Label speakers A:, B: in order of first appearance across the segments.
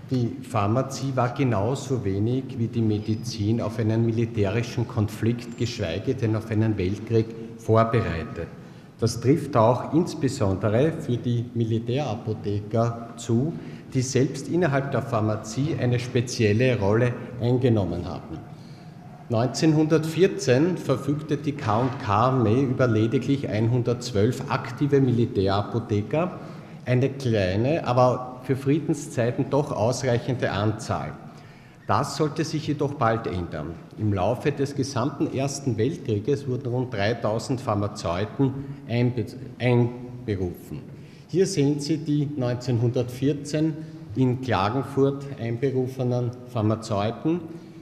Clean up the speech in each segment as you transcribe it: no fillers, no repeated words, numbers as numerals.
A: Die Pharmazie war genauso wenig wie die Medizin auf einen militärischen Konflikt, geschweige denn auf einen Weltkrieg vorbereitet. Das trifft auch insbesondere für die Militärapotheker zu, die selbst innerhalb der Pharmazie eine spezielle Rolle eingenommen haben. 1914 verfügte die K&K-Armee über lediglich 112 aktive Militärapotheker, eine kleine, aber für Friedenszeiten doch ausreichende Anzahl. Das sollte sich jedoch bald ändern. Im Laufe des gesamten Ersten Weltkrieges wurden rund 3000 Pharmazeuten einberufen. Hier sehen Sie die 1914 in Klagenfurt einberufenen Pharmazeuten.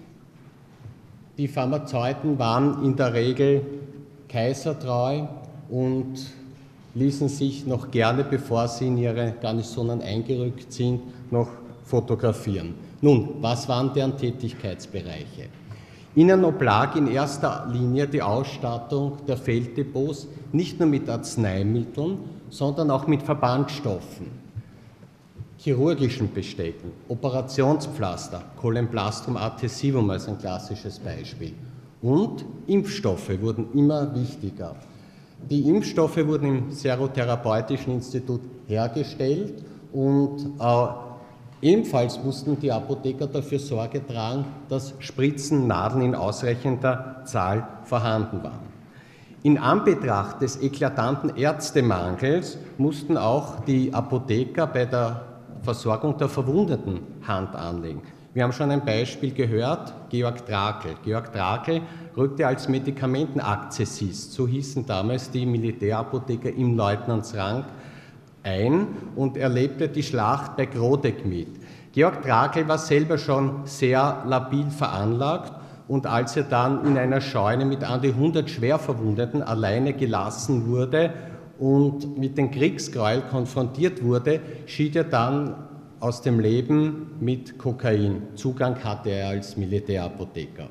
A: Die Pharmazeuten waren in der Regel kaisertreu und ließen sich noch gerne, bevor sie in ihre Garnisonen eingerückt sind, noch fotografieren. Nun, was waren deren Tätigkeitsbereiche? Ihnen oblag in erster Linie die Ausstattung der Felddepots nicht nur mit Arzneimitteln, sondern auch mit Verbandstoffen, chirurgischen Bestecken, Operationspflaster, Cholenplastrum adhesivum als ein klassisches Beispiel. Und Impfstoffe wurden immer wichtiger. Die Impfstoffe wurden im Serotherapeutischen Institut hergestellt und ebenfalls mussten die Apotheker dafür Sorge tragen, dass Spritzen, Nadeln in ausreichender Zahl vorhanden waren. In Anbetracht des eklatanten Ärztemangels mussten auch die Apotheker bei der Versorgung der Verwundeten Hand anlegen. Wir haben schon ein Beispiel gehört, Georg Drakel. Georg Drakel rückte als Medikamentenakzessist, so hießen damals die Militärapotheker im Leutnantsrang, ein und erlebte die Schlacht bei Grodeck mit. Georg Drakel war selber schon sehr labil veranlagt und als er dann in einer Scheune mit an die 100 Schwerverwundeten alleine gelassen wurde und mit den Kriegsgräuel konfrontiert wurde, schied er dann aus dem Leben mit Kokain. Zugang hatte er als Militärapotheker.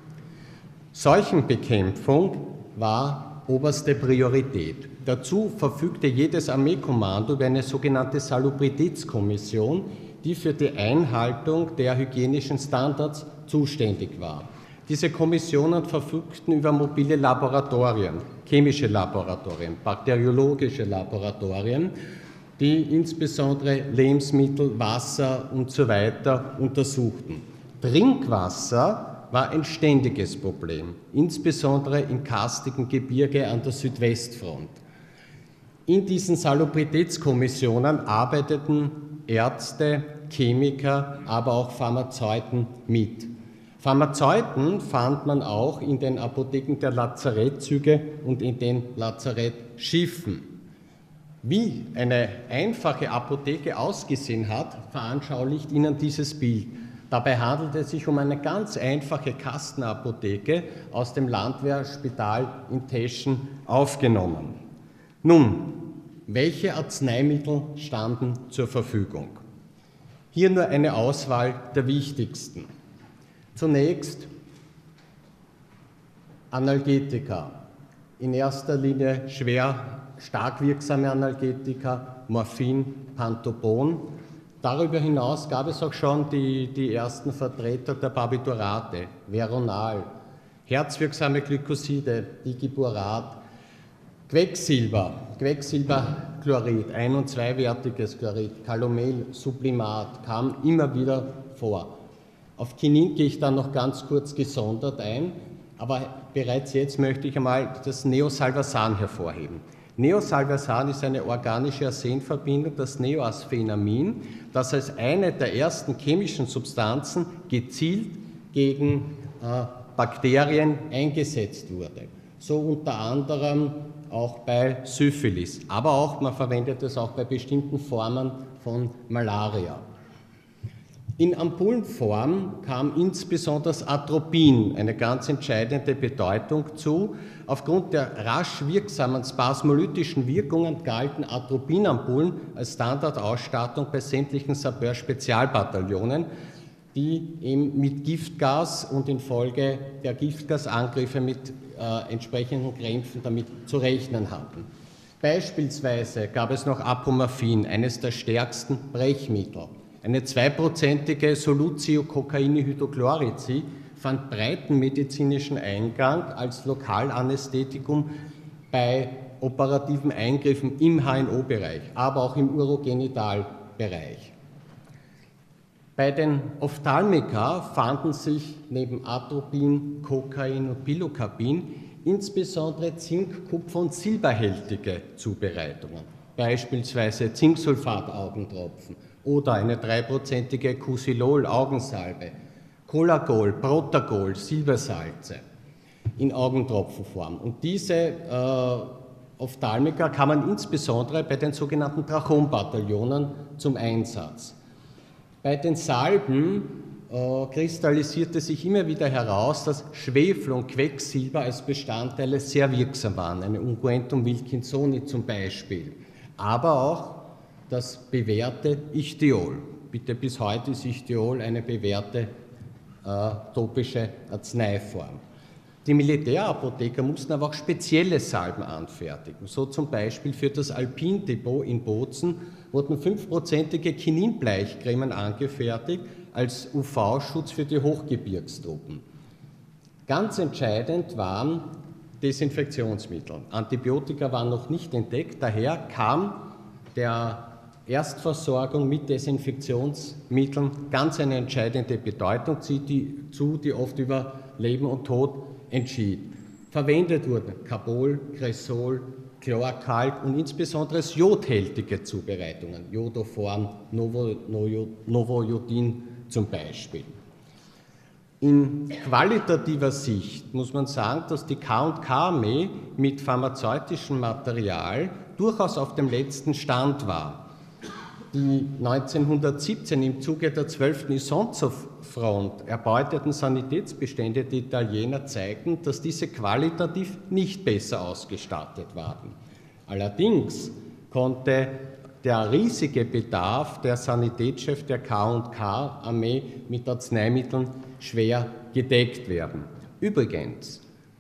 A: Seuchenbekämpfung war oberste Priorität. Dazu verfügte jedes Armeekommando über eine sogenannte Salubritätskommission, die für die Einhaltung der hygienischen Standards zuständig war. Diese Kommissionen verfügten über mobile Laboratorien, chemische Laboratorien, bakteriologische Laboratorien, die insbesondere Lebensmittel, Wasser und so weiter untersuchten. Trinkwasser war ein ständiges Problem, insbesondere im karstigen Gebirge an der Südwestfront. In diesen Salubritätskommissionen arbeiteten Ärzte, Chemiker, aber auch Pharmazeuten mit. Pharmazeuten fand man auch in den Apotheken der Lazarettzüge und in den Lazarettschiffen. Wie eine einfache Apotheke ausgesehen hat, veranschaulicht Ihnen dieses Bild. Dabei handelt es sich um eine ganz einfache Kastenapotheke aus dem Landwehrspital in Teschen aufgenommen. Nun, welche Arzneimittel standen zur Verfügung? Hier nur eine Auswahl der wichtigsten. Zunächst Analgetika, in erster Linie stark wirksame Analgetika, Morphin, Pantopon. Darüber hinaus gab es auch schon die ersten Vertreter der Barbiturate, Veronal, herzwirksame Glykoside, Digiburat, Quecksilberchlorid, ein- und zweiwertiges Chlorid, Calomel, Sublimat kam immer wieder vor. Auf Quinin gehe ich dann noch ganz kurz gesondert ein, aber bereits jetzt möchte ich einmal das Neosalvarsan hervorheben. Neosalvarsan ist eine organische Arsenverbindung, das Neoasphenamin, das als eine der ersten chemischen Substanzen gezielt gegen Bakterien eingesetzt wurde. So unter anderem auch bei Syphilis, aber auch, man verwendet es auch bei bestimmten Formen von Malaria. In Ampullenform kam insbesondere das Atropin eine ganz entscheidende Bedeutung zu. Aufgrund der rasch wirksamen spasmolytischen Wirkungen galten Atropinampullen als Standardausstattung bei sämtlichen Sapeur-Spezialbataillonen, die eben mit Giftgas und infolge der Giftgasangriffe mit entsprechenden Krämpfen damit zu rechnen hatten. Beispielsweise gab es noch Apomorphin, eines der stärksten Brechmittel. Eine 2%ige Solutio-Cocaini-Hydrochlorici fand breiten medizinischen Eingang als Lokalanästhetikum bei operativen Eingriffen im HNO-Bereich, aber auch im Urogenitalbereich. Bei den Ophthalmika fanden sich neben Atropin, Kokain und Pilocarpin insbesondere Zink-, Kupfer- und Silberhältige Zubereitungen, beispielsweise Zinksulfat-Augentropfen oder eine 3%ige Cusilol-Augensalbe, Colagol, Protagol, Silbersalze in Augentropfenform. Und diese Ophthalmika kamen insbesondere bei den sogenannten Trachom-Bataillonen zum Einsatz. Bei den Salben kristallisierte sich immer wieder heraus, dass Schwefel und Quecksilber als Bestandteile sehr wirksam waren, eine Unguentum Wilkinsoni zum Beispiel, aber auch das bewährte Ichthyiol. Bitte, bis heute ist Ichthyiol eine bewährte topische Arzneiform. Die Militärapotheker mussten aber auch spezielle Salben anfertigen. So zum Beispiel für das Alpin-Depot in Bozen wurden 5%ige Chininbleichcremen angefertigt als UV-Schutz für die Hochgebirgstruppen. Ganz entscheidend waren Desinfektionsmittel. Antibiotika waren noch nicht entdeckt, daher kam der Erstversorgung mit Desinfektionsmitteln ganz eine entscheidende Bedeutung zu, die oft über Leben und Tod entschied. Verwendet wurden Carbol, Cresol, Chlorkalk und insbesondere jodhältige Zubereitungen, Jodoform, Novojodin zum Beispiel. In qualitativer Sicht muss man sagen, dass die K&K-Armee mit pharmazeutischem Material durchaus auf dem letzten Stand war. Die 1917 im Zuge der 12. Isonzo-Front erbeuteten Sanitätsbestände der Italiener zeigten, dass diese qualitativ nicht besser ausgestattet waren. Allerdings konnte der riesige Bedarf der Sanitätschefs der K&K-Armee mit Arzneimitteln schwer gedeckt werden. Übrigens,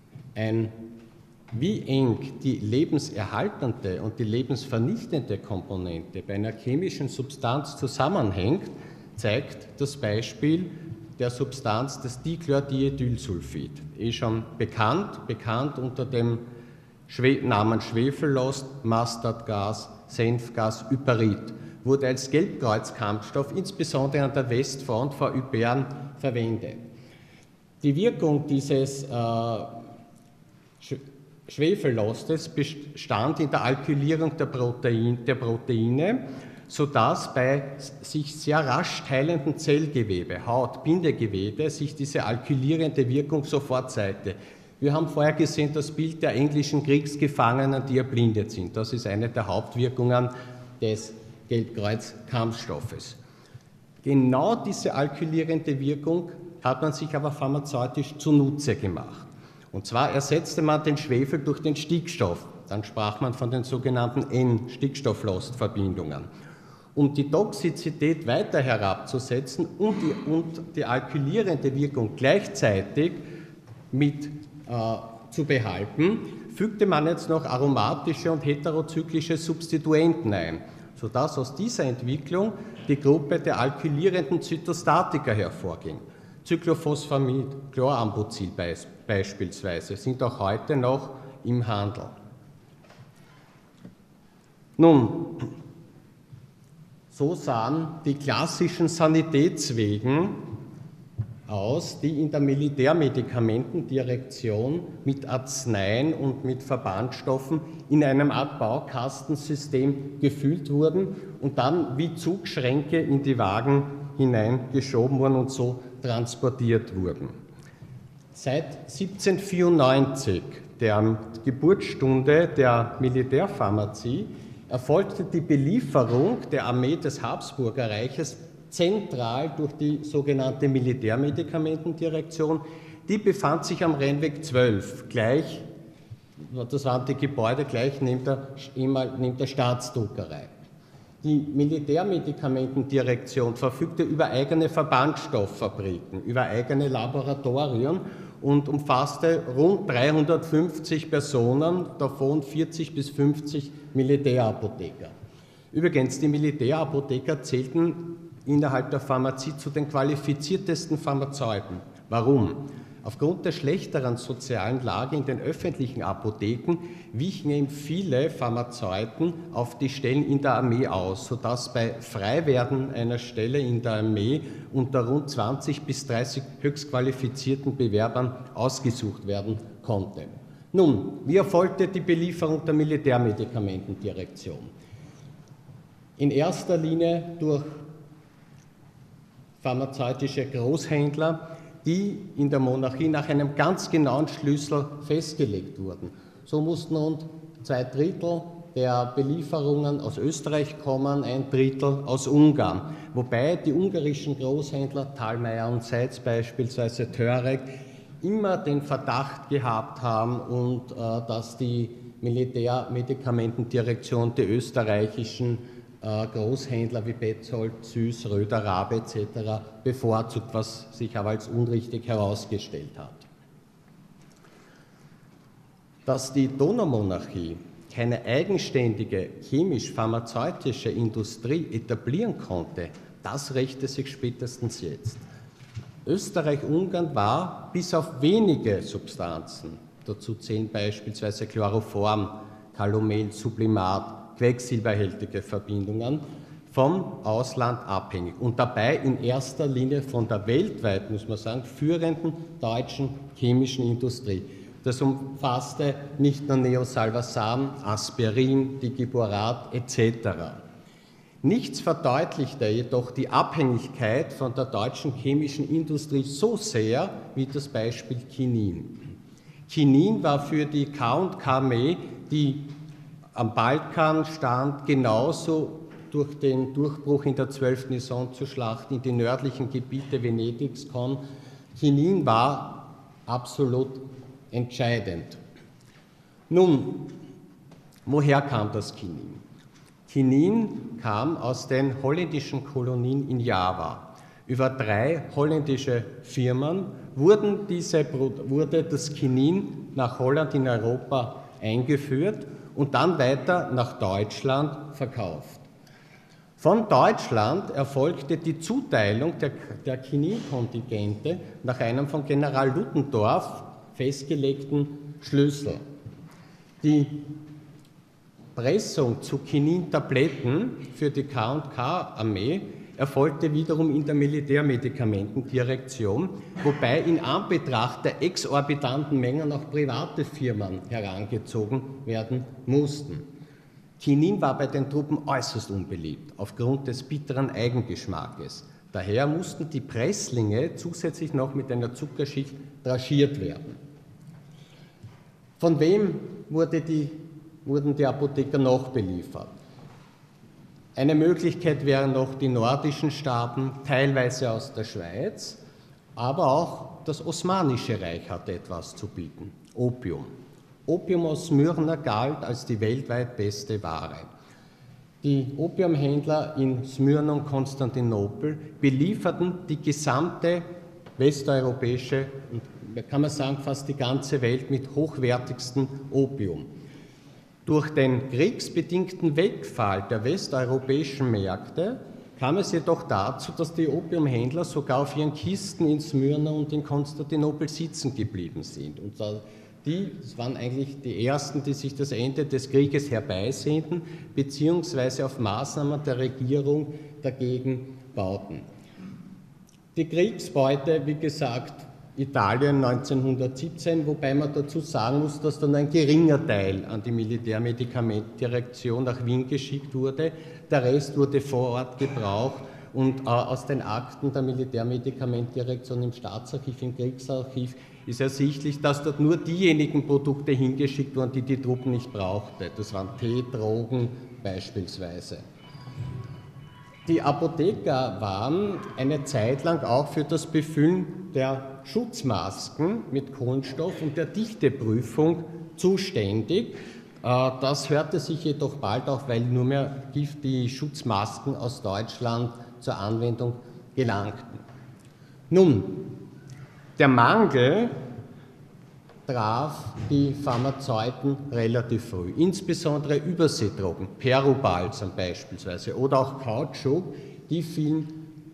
A: wie eng die lebenserhaltende und die lebensvernichtende Komponente bei einer chemischen Substanz zusammenhängt, zeigt das Beispiel der Substanz des Dichlordiethylsulfid. Schon bekannt unter dem Namen Schwefellost, Mustardgas, Senfgas, Yperit, wurde als Gelbkreuzkampfstoff insbesondere an der Westfront vor Ypern verwendet. Die Wirkung dieses Schwefellostes bestand in der Alkylierung der Proteine, sodass bei sich sehr rasch teilenden Zellgewebe, Haut, Bindegewebe, sich diese alkylierende Wirkung sofort zeigte. Wir haben vorher gesehen das Bild der englischen Kriegsgefangenen, die erblindet sind. Das ist eine der Hauptwirkungen des Gelbkreuz-Kampfstoffes. Genau diese alkylierende Wirkung hat man sich aber pharmazeutisch zunutze gemacht. Und zwar ersetzte man den Schwefel durch den Stickstoff. Dann sprach man von den sogenannten N-Stickstoff-Lost-Verbindungen. Um die Toxizität weiter herabzusetzen und die alkylierende Wirkung gleichzeitig mit zu behalten, fügte man jetzt noch aromatische und heterozyklische Substituenten ein, sodass aus dieser Entwicklung die Gruppe der alkylierenden Zytostatika hervorging. Cyclophosphamid, Chlorambucil beispielsweise, sind auch heute noch im Handel. Nun, so sahen die klassischen Sanitätswegen aus, die in der Militärmedikamentendirektion mit Arzneien und mit Verbandstoffen in einem Art Baukastensystem gefüllt wurden und dann wie Zugschränke in die Wagen hineingeschoben wurden und so transportiert wurden. Seit 1794, der Geburtsstunde der Militärpharmazie, erfolgte die Belieferung der Armee des Habsburgerreiches zentral durch die sogenannte Militärmedikamentendirektion. Die befand sich am Rennweg 12, gleich, das waren die Gebäude gleich neben der Staatsdruckerei. Die Militärmedikamentendirektion verfügte über eigene Verbandstofffabriken, über eigene Laboratorien und umfasste rund 350 Personen, davon 40 bis 50 Militärapotheker. Übrigens, die Militärapotheker zählten innerhalb der Pharmazie zu den qualifiziertesten Pharmazeuten. Warum? Aufgrund der schlechteren sozialen Lage in den öffentlichen Apotheken wichen eben viele Pharmazeuten auf die Stellen in der Armee aus, sodass bei Freiwerden einer Stelle in der Armee unter rund 20 bis 30 höchst qualifizierten Bewerbern ausgesucht werden konnte. Nun, wie erfolgte die Belieferung der Militärmedikamentendirektion? In erster Linie durch pharmazeutische Großhändler, die in der Monarchie nach einem ganz genauen Schlüssel festgelegt wurden. So mussten rund 2/3 der Belieferungen aus Österreich kommen, 1/3 aus Ungarn. Wobei die ungarischen Großhändler, Thalmeier und Seitz beispielsweise, Törek, immer den Verdacht gehabt haben und dass die Militärmedikamentendirektion die österreichischen Großhändler wie Betzold, Süß, Röder, Rabe etc. bevorzugt, was sich aber als unrichtig herausgestellt hat. Dass die Donaumonarchie keine eigenständige chemisch-pharmazeutische Industrie etablieren konnte, das rächte sich spätestens jetzt. Österreich-Ungarn war bis auf wenige Substanzen, dazu zählen beispielsweise Chloroform, Calomel, Sublimat, quecksilberhältige Verbindungen, vom Ausland abhängig und dabei in erster Linie von der weltweit, muss man sagen, führenden deutschen chemischen Industrie. Das umfasste nicht nur Neosalvarsan, Aspirin, Digiborat etc. Nichts verdeutlichte jedoch die Abhängigkeit von der deutschen chemischen Industrie so sehr wie das Beispiel Quinin. Quinin war für die K&K-Me, die am Balkan stand, genauso durch den Durchbruch in der 12. Isonzoschlacht in die nördlichen Gebiete Venedigs kam. Quinin war absolut entscheidend. Nun, woher kam das Quinin? Quinin kam aus den holländischen Kolonien in Java. Über 3 holländische Firmen wurde das Quinin nach Holland in Europa eingeführt und dann weiter nach Deutschland verkauft. Von Deutschland erfolgte die Zuteilung der Quinin-Kontingente nach einem von General Ludendorff festgelegten Schlüssel. Die Pressung zu Quinin-Tabletten für die K&K-Armee erfolgte wiederum in der Militärmedikamentendirektion, wobei in Anbetracht der exorbitanten Mengen auch private Firmen herangezogen werden mussten. Quinin war bei den Truppen äußerst unbeliebt, aufgrund des bitteren Eigengeschmackes. Daher mussten die Presslinge zusätzlich noch mit einer Zuckerschicht draschiert werden. Von wem wurden die Apotheker noch beliefert? Eine Möglichkeit wären noch die nordischen Staaten, teilweise aus der Schweiz, aber auch das Osmanische Reich hatte etwas zu bieten: Opium. Opium aus Smyrna galt als die weltweit beste Ware. Die Opiumhändler in Smyrna und Konstantinopel belieferten die gesamte westeuropäische und, kann man sagen, fast die ganze Welt mit hochwertigstem Opium. Durch den kriegsbedingten Wegfall der westeuropäischen Märkte kam es jedoch dazu, dass die Opiumhändler sogar auf ihren Kisten in Smyrna und in Konstantinopel sitzen geblieben sind. Und das waren eigentlich die ersten, die sich das Ende des Krieges herbeisehnten, beziehungsweise auf Maßnahmen der Regierung dagegen bauten. Die Kriegsbeute, wie gesagt, Italien 1917, wobei man dazu sagen muss, dass dann ein geringer Teil an die Militärmedikamentendirektion nach Wien geschickt wurde. Der Rest wurde vor Ort gebraucht und aus den Akten der Militärmedikamentendirektion im Staatsarchiv, im Kriegsarchiv ist ersichtlich, dass dort nur diejenigen Produkte hingeschickt wurden, die die Truppen nicht brauchten. Das waren Tee, Drogen beispielsweise. Die Apotheker waren eine Zeit lang auch für das Befüllen der Schutzmasken mit Kohlenstoff und der Dichteprüfung zuständig. Das hörte sich jedoch bald auf, weil nur mehr die Schutzmasken aus Deutschland zur Anwendung gelangten. Nun, der Mangel traf die Pharmazeuten relativ früh, insbesondere Überseedrogen, Perobalsam beispielsweise oder auch Kautschuk, die fielen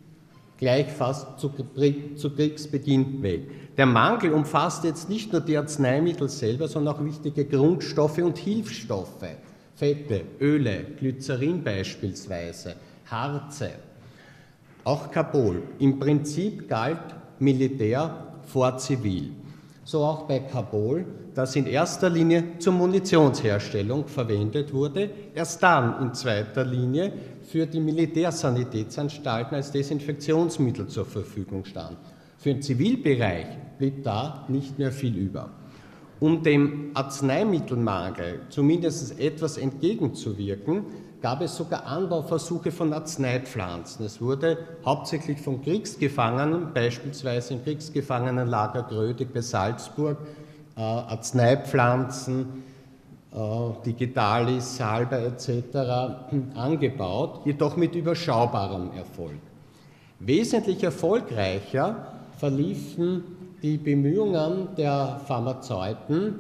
A: gleich fast zu Kriegsbeginn weg. Der Mangel umfasst jetzt nicht nur die Arzneimittel selber, sondern auch wichtige Grundstoffe und Hilfsstoffe, Fette, Öle, Glycerin beispielsweise, Harze, auch Kabul. Im Prinzip galt Militär vor Zivil. So auch bei Kabul, das in erster Linie zur Munitionsherstellung verwendet wurde, erst dann in zweiter Linie für die Militärsanitätsanstalten als Desinfektionsmittel zur Verfügung stand. Für den Zivilbereich blieb da nicht mehr viel über. Um dem Arzneimittelmangel zumindest etwas entgegenzuwirken, gab es sogar Anbauversuche von Arzneipflanzen. Es wurde hauptsächlich von Kriegsgefangenen, beispielsweise im Kriegsgefangenenlager Grödig bei Salzburg, Arzneipflanzen, Digitalis, Salbe etc. angebaut, jedoch mit überschaubarem Erfolg. Wesentlich erfolgreicher verliefen die Bemühungen der Pharmazeuten,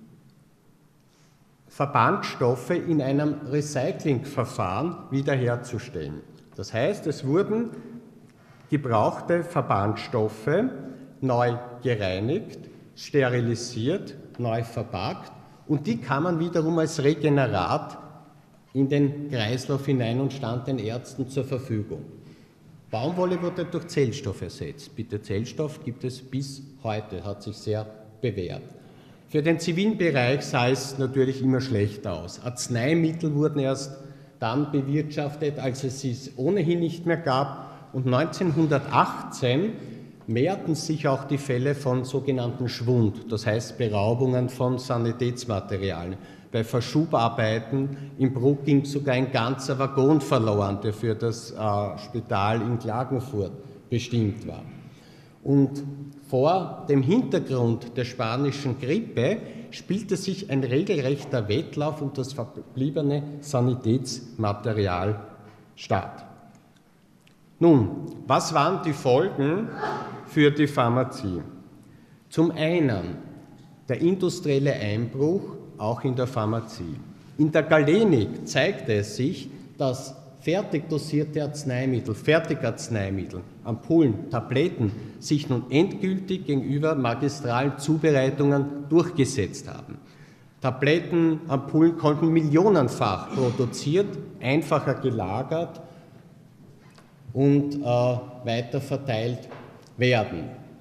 A: Verbandstoffe in einem Recyclingverfahren wiederherzustellen. Das heißt, es wurden gebrauchte Verbandstoffe neu gereinigt, sterilisiert, neu verpackt und die kann man wiederum als Regenerat in den Kreislauf hinein und stand den Ärzten zur Verfügung. Baumwolle wurde durch Zellstoff ersetzt. Bitte, Zellstoff gibt es bis heute, hat sich sehr bewährt. Für den zivilen Bereich sah es natürlich immer schlechter aus. Arzneimittel wurden erst dann bewirtschaftet, als es sie ohnehin nicht mehr gab. Und 1918 mehrten sich auch die Fälle von sogenannten Schwund, das heißt Beraubungen von Sanitätsmaterialien. Bei Verschubarbeiten im Bruck ging sogar ein ganzer Waggon verloren, der für das Spital in Klagenfurt bestimmt war. Und vor dem Hintergrund der spanischen Grippe spielte sich ein regelrechter Wettlauf um das verbliebene Sanitätsmaterial statt. Nun, was waren die Folgen für die Pharmazie? Zum einen der industrielle Einbruch auch in der Pharmazie. In der Galenik zeigte es sich, dass fertig dosierte Arzneimittel, Fertigarzneimittel, Ampullen, Tabletten sich nun endgültig gegenüber magistralen Zubereitungen durchgesetzt haben. Tabletten, Ampullen konnten millionenfach produziert, einfacher gelagert und weiter verteilt werden.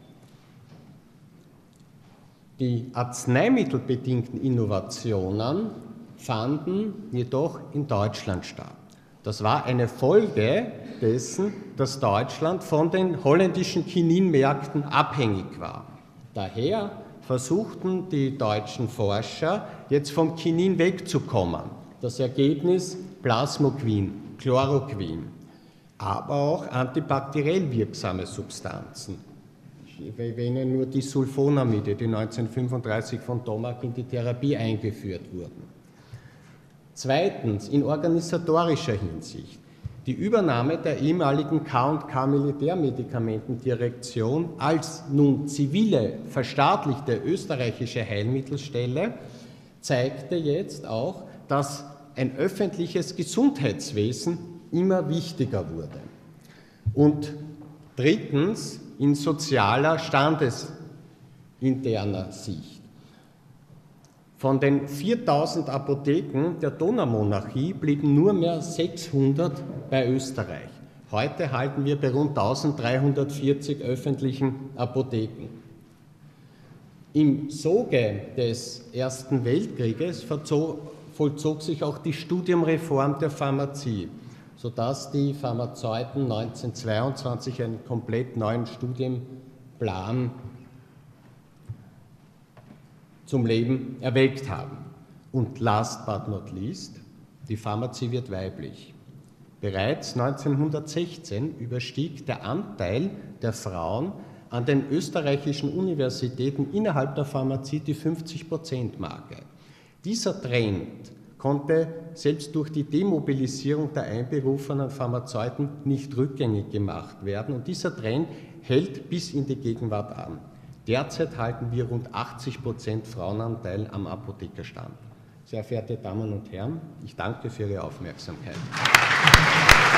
A: Die arzneimittelbedingten Innovationen fanden jedoch in Deutschland statt. Das war eine Folge dessen, dass Deutschland von den holländischen Chininmärkten abhängig war. Daher versuchten die deutschen Forscher, jetzt vom Chinin wegzukommen. Das Ergebnis: Plasmoquin, Chloroquin, aber auch antibakteriell wirksame Substanzen. Ich erwähne nur die Sulfonamide, die 1935 von Tomac in die Therapie eingeführt wurden. Zweitens, in organisatorischer Hinsicht, die Übernahme der ehemaligen K&K Militärmedikamentendirektion als nun zivile, verstaatlichte österreichische Heilmittelstelle zeigte jetzt auch, dass ein öffentliches Gesundheitswesen immer wichtiger wurde. Und drittens, in sozialer, standesinterner Sicht. Von den 4000 Apotheken der Donaumonarchie blieben nur mehr 600 bei Österreich. Heute halten wir bei rund 1340 öffentlichen Apotheken. Im Zuge des Ersten Weltkrieges vollzog sich auch die Studiumreform der Pharmazie, sodass die Pharmazeuten 1922 einen komplett neuen Studienplan zum Leben erweckt haben. Und last but not least, die Pharmazie wird weiblich. Bereits 1916 überstieg der Anteil der Frauen an den österreichischen Universitäten innerhalb der Pharmazie die 50%-Marke. Dieser Trend konnte selbst durch die Demobilisierung der einberufenen Pharmazeuten nicht rückgängig gemacht werden. Und dieser Trend hält bis in die Gegenwart an. Derzeit halten wir rund 80% Frauenanteil am Apothekerstand. Sehr verehrte Damen und Herren, ich danke für Ihre Aufmerksamkeit.